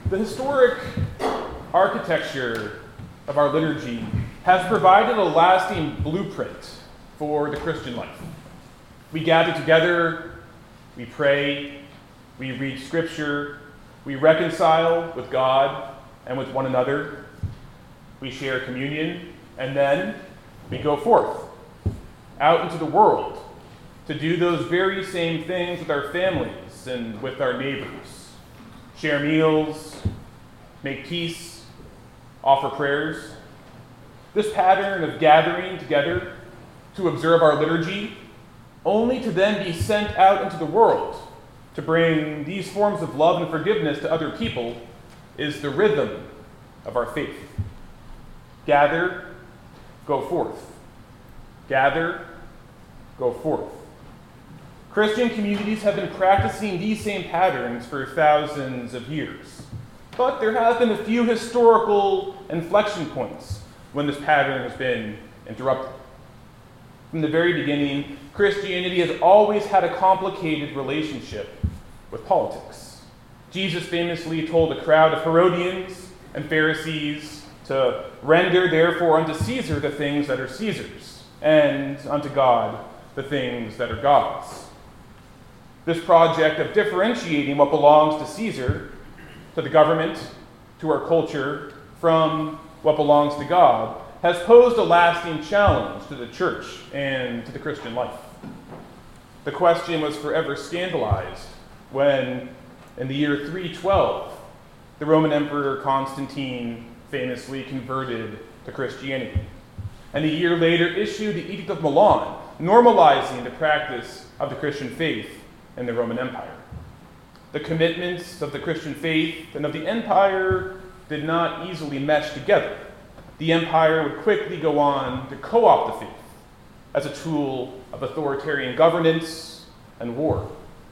The historic architecture of our liturgy has provided a lasting blueprint for the Christian life. We gather together, we pray, we read Scripture, we reconcile with God and with one another, we share communion, and then we go forth out into the world to do those very same things with our families and with our neighbors. Share meals, make peace, offer prayers. This pattern of gathering together to observe our liturgy, only to then be sent out into the world to bring these forms of love and forgiveness to other people, is the rhythm of our faith. Gather, go forth. Gather, go forth. Christian communities have been practicing these same patterns for thousands of years. But there have been a few historical inflection points when this pattern has been interrupted. From the very beginning, Christianity has always had a complicated relationship with politics. Jesus famously told a crowd of Herodians and Pharisees to render therefore unto Caesar the things that are Caesar's, and unto God the things that are God's. This project of differentiating what belongs to Caesar, to the government, to our culture, from what belongs to God, has posed a lasting challenge to the church and to the Christian life. The question was forever scandalized when, in the year 312, the Roman Emperor Constantine famously converted to Christianity, and a year later issued the Edict of Milan, normalizing the practice of the Christian faith in the Roman Empire. The commitments of the Christian faith and of the empire did not easily mesh together. The empire would quickly go on to co-opt the faith as a tool of authoritarian governance and war.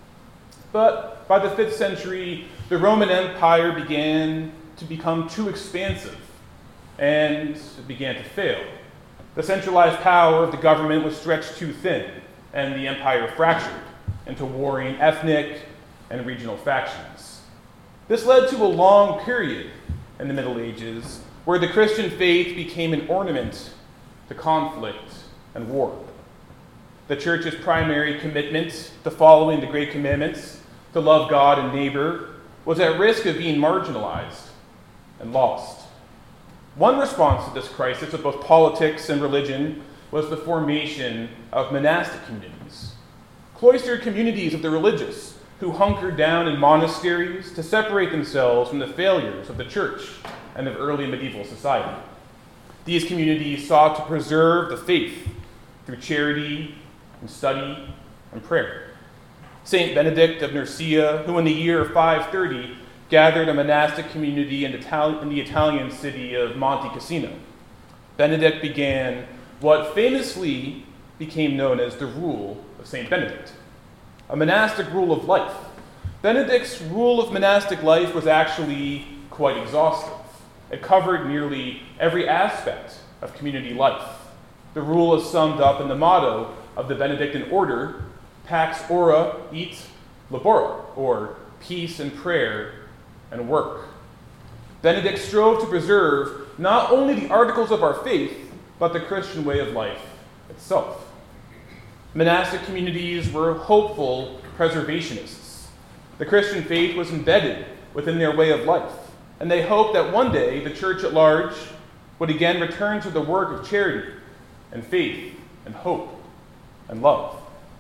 But by the 5th century, the Roman Empire began to become too expansive, and it began to fail. The centralized power of the government was stretched too thin, and the empire fractured into warring ethnic and regional factions. This led to a long period in the Middle Ages where the Christian faith became an ornament to conflict and war. The church's primary commitment to following the Great Commandments, to love God and neighbor, was at risk of being marginalized and lost. One response to this crisis of both politics and religion was the formation of monastic communities, cloistered communities of the religious who hunkered down in monasteries to separate themselves from the failures of the church and of early medieval society. These communities sought to preserve the faith through charity and study and prayer. Saint Benedict of Nursia, who in the year 530 gathered a monastic community in the Italian city of Monte Cassino, Benedict began what famously became known as the Rule of Saint Benedict, a monastic rule of life. Benedict's rule of monastic life was actually quite exhaustive. It covered nearly every aspect of community life. The rule is summed up in the motto of the Benedictine order, Pax ora et labora, or peace and prayer and work. Benedict strove to preserve not only the articles of our faith, but the Christian way of life itself. Monastic communities were hopeful preservationists. The Christian faith was embedded within their way of life, and they hoped that one day the church at large would again return to the work of charity and faith and hope and love.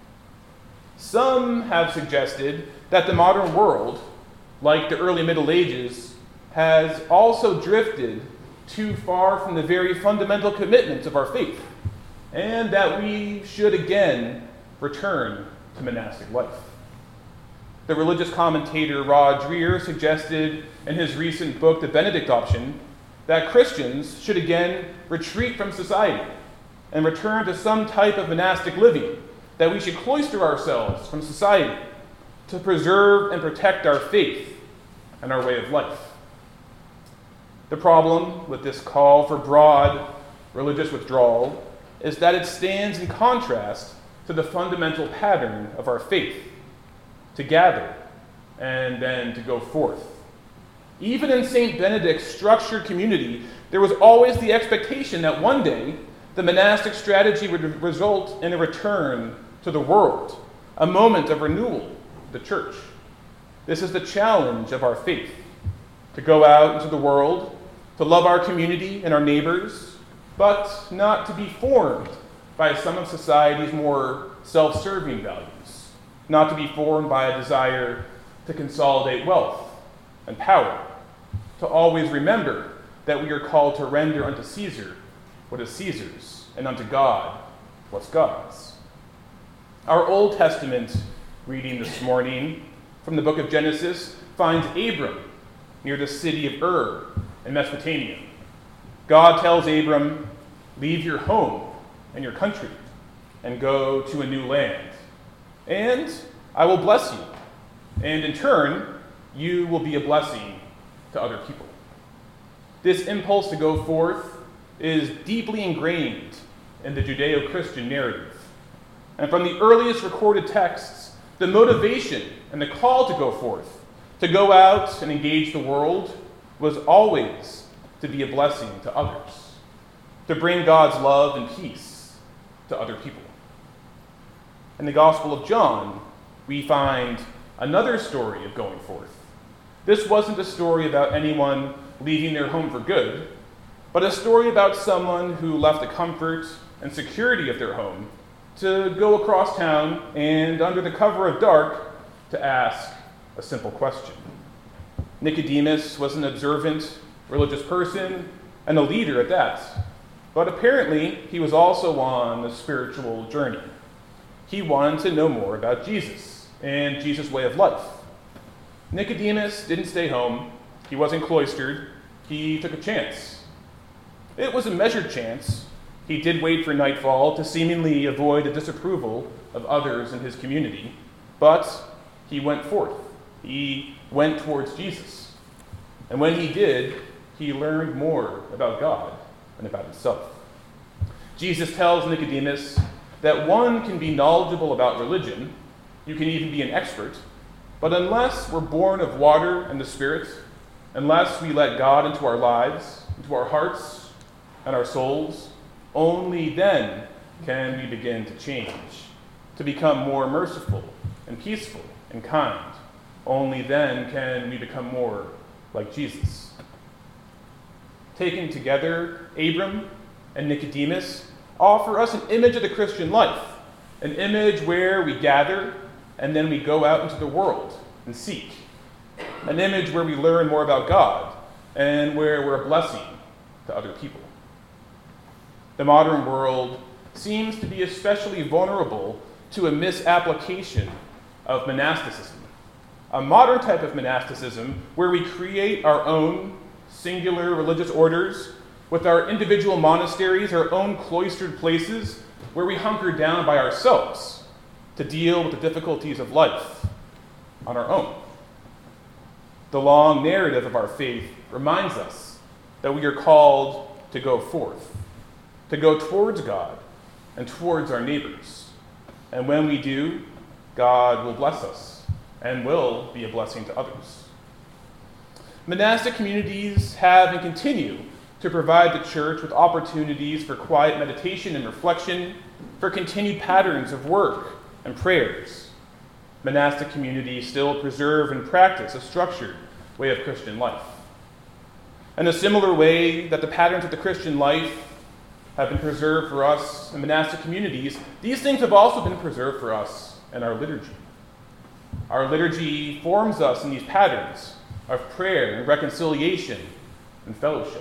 Some have suggested that the modern world, like the early Middle Ages, has also drifted too far from the very fundamental commitments of our faith, and that we should again return to monastic life. The religious commentator Rod Dreher suggested in his recent book, The Benedict Option, that Christians should again retreat from society and return to some type of monastic living, that we should cloister ourselves from society to preserve and protect our faith and our way of life. The problem with this call for broad religious withdrawal is that it stands in contrast to the fundamental pattern of our faith, to gather and then to go forth. Even in St. Benedict's structured community, there was always the expectation that one day the monastic strategy would result in a return to the world, a moment of renewal of the church. This is the challenge of our faith, to go out into the world, to love our community and our neighbors, but not to be formed by some of society's more self-serving values, not to be formed by a desire to consolidate wealth and power, to always remember that we are called to render unto Caesar what is Caesar's, and unto God what's God's. Our Old Testament reading this morning from the book of Genesis finds Abram near the city of Ur in Mesopotamia. God tells Abram, leave your home and your country and go to a new land, and I will bless you, and in turn, you will be a blessing to other people. This impulse to go forth is deeply ingrained in the Judeo-Christian narrative. And from the earliest recorded texts, the motivation and the call to go forth, to go out and engage the world, was always to be a blessing to others, to bring God's love and peace to other people. In the Gospel of John, we find another story of going forth. This wasn't a story about anyone leaving their home for good, but a story about someone who left the comfort and security of their home to go across town and, under the cover of dark, to ask a simple question. Nicodemus was an observant, religious person and a leader at that, but apparently he was also on a spiritual journey. He wanted to know more about Jesus and Jesus' way of life. Nicodemus didn't stay home. He wasn't cloistered. He took a chance. It was a measured chance. He did wait for nightfall to seemingly avoid the disapproval of others in his community, but he went forth. He went towards Jesus. And when he did, he learned more about God and about himself. Jesus tells Nicodemus that one can be knowledgeable about religion, you can even be an expert, but unless we're born of water and the Spirit, unless we let God into our lives, into our hearts and our souls, only then can we begin to change, to become more merciful and peaceful and kind. Only then can we become more like Jesus. Taken together, Abram and Nicodemus offer us an image of the Christian life, an image where we gather and then we go out into the world and seek, an image where we learn more about God and where we're a blessing to other people. The modern world seems to be especially vulnerable to a misapplication of monasticism, a modern type of monasticism where we create our own singular religious orders with our individual monasteries, our own cloistered places where we hunker down by ourselves to deal with the difficulties of life on our own. The long narrative of our faith reminds us that we are called to go forth, to go towards God and towards our neighbors. And when we do, God will bless us and will be a blessing to others. Monastic communities have and continue to provide the church with opportunities for quiet meditation and reflection, for continued patterns of work and prayers. Monastic communities still preserve and practice a structured way of Christian life. In a similar way that the patterns of the Christian life have been preserved for us in monastic communities, these things have also been preserved for us in our liturgy. Our liturgy forms us in these patterns of prayer and reconciliation and fellowship.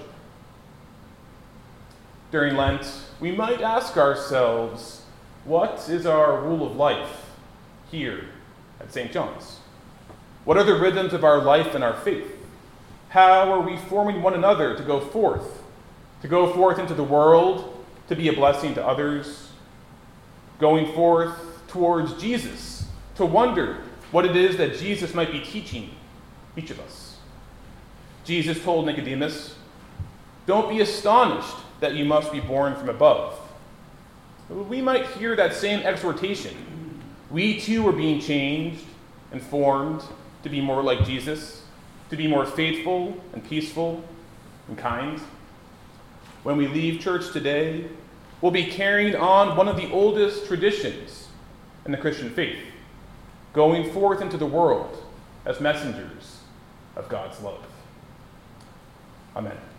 During Lent, we might ask ourselves, what is our rule of life here at St. John's? What are the rhythms of our life and our faith? How are we forming one another to go forth into the world, to be a blessing to others, going forth towards Jesus, to wonder what it is that Jesus might be teaching each of us? Jesus told Nicodemus, "Don't be astonished that you must be born from above." We might hear that same exhortation. We too are being changed and formed to be more like Jesus. to be more faithful and peaceful and kind. When we leave church today, we'll be carrying on one of the oldest traditions in the Christian faith, going forth into the world as messengers of God's love. Amen.